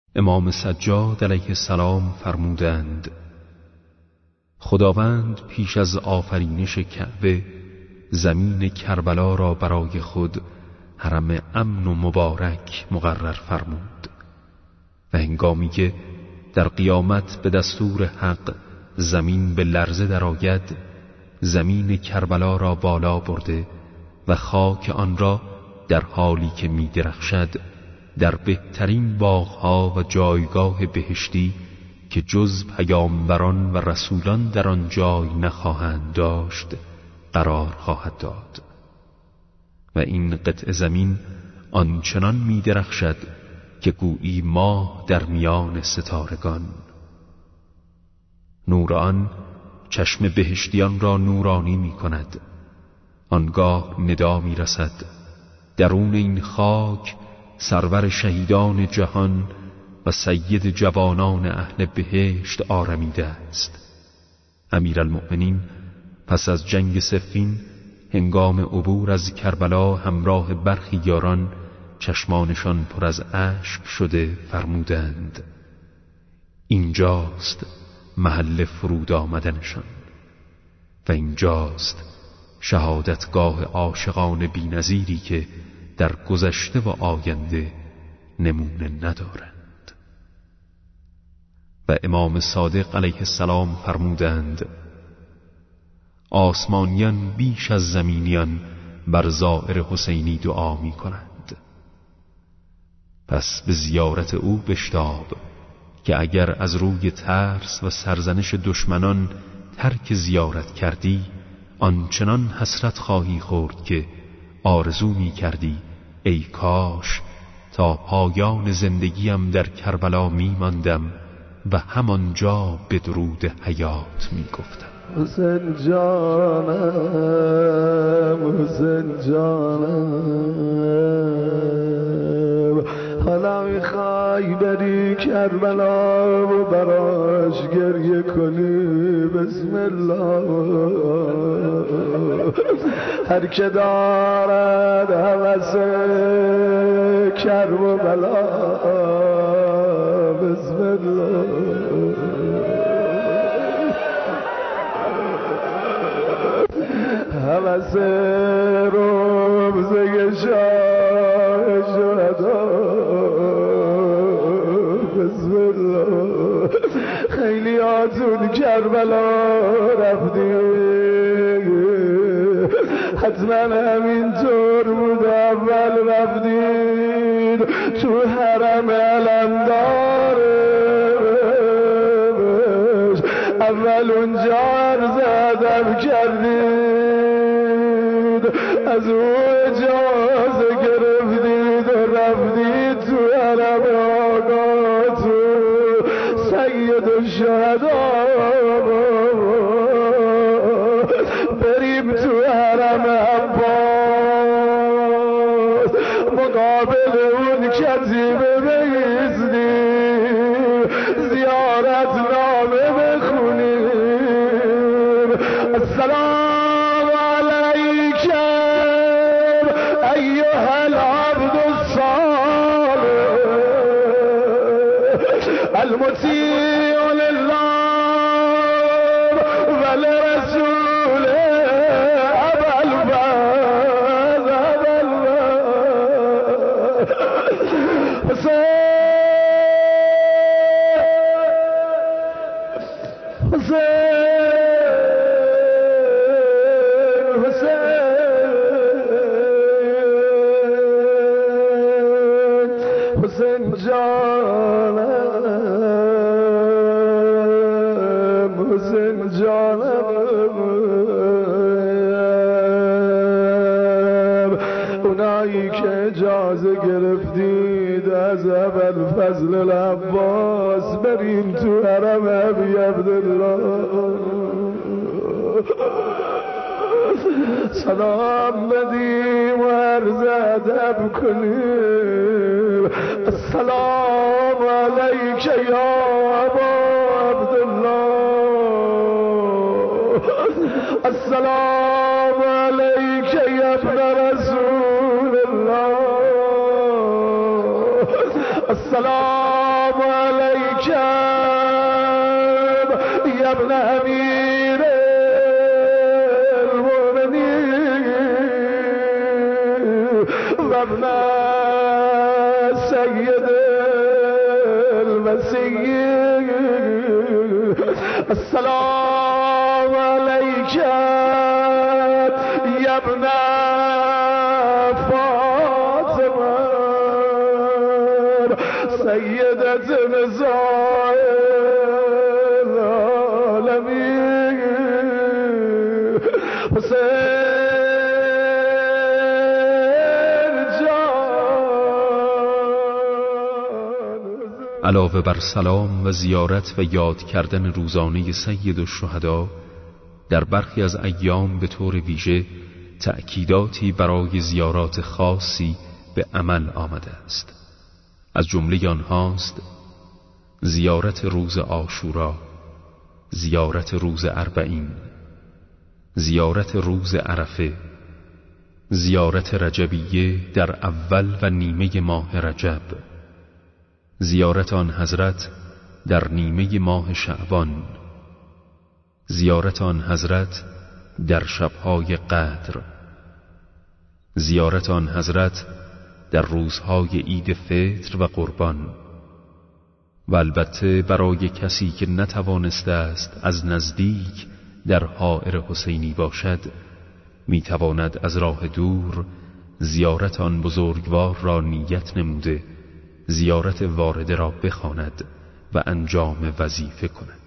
امام سجاد علیه السلام فرمودند: خداوند پیش از آفرینش کعبه زمین کربلا را برای خود حرم امن و مبارک مقرر فرمود و هنگامی که در قیامت به دستور حق زمین به لرزه درآید، زمین کربلا را بالا برده و خاک آن را در حالی که می درخشد در بهترین باغها و جایگاه بهشتی که جز پیامبران و رسولان در آن جای نخواهند داشت قرار خواهد داد. و این قطع زمین آنچنان می درخشد که گویی ماه در میان ستارگان. نور آن چشم بهشتیان را نورانی می کند. آنگاه ندا می رسد: درون این خاک سرور شهیدان جهان و سید جوانان اهل بهشت آرمیده است. امیرالمؤمنین پس از جنگ صفین هنگام عبور از کربلا همراه برخی یاران چشمانشان پر از اشک شده فرمودند: اینجاست محل فرود آمدنشان و اینجاست شهادتگاه عاشقان بی‌نظیری که در گذشته و آینده نمونه ندارند. و امام صادق علیه السلام فرمودند: آسمانیان بیش از زمینیان بر زائر حسینی دعا می کنند. پس به زیارت او بشتاب که اگر از روی ترس و سرزنش دشمنان ترک زیارت کردی، آنچنان حسرت خواهی خورد که آرزو می کردی ای کاش تا پایان زندگیم در کربلا می ماندم و همانجا به درود حیات می گفتم. حسین جانم، حسین جانم، حالا میخوای بری کربلا و براش گریه کنی. بسم الله. هر که دارد هوس کرب و بلا، بسم الله. هوس روزه شاه شهدا، بسم الله. خیلی آتون کربلا رفتی، حتما همینطور بود. اول رفتید تو حرم علمدارش، اول اونجا عرض ادب کردید، از او اجازه گرفتید و رفتید تو حرم آقا، تو سید الشهدا. بریم تو حرم عباس، مقابل اون کتیبه بایستیم، زیارت نامه بخونیم. السلام علیکم ایها العبد الصالح المطیع لله ولرسوله ابا الفضل حسین جانم، حسین جانم. اونایی که اجازه گرفتید از ابوالفضل العباس بریم تو حرم ابی عبدالله، سلام بدیم و عرض ادب کنیم. السلام علیک یا ابا عبدالله، السلام علیک یا ابن رسول الله، السلام السلام علیک یا ابن امیر المؤمنین و ابن سید المسیح السلام علیک یا ابن فاطمه سیدت نساء العالمین حسین جان. علاوه بر سلام و زیارت و یاد کردن روزانه سید الشهدا، در برخی از ایام به طور ویژه تأکیداتی برای زیارات خاصی به عمل آمده است. از جمله آنهاست زیارت روز عاشورا، زیارت روز اربعین، زیارت روز عرفه، زیارت رجبیه در اول و نیمه ماه رجب، زیارت آن حضرت در نیمه ماه شعبان، زیارت آن حضرت در شبهای قدر، زیارت آن حضرت در روزهای عید فطر و قربان. و البته برای کسی که نتوانسته است از نزدیک در حائر حسینی باشد، میتواند از راه دور زیارت آن بزرگوار را نیت نموده زیارت وارده را بخواند و انجام وظیفه کند.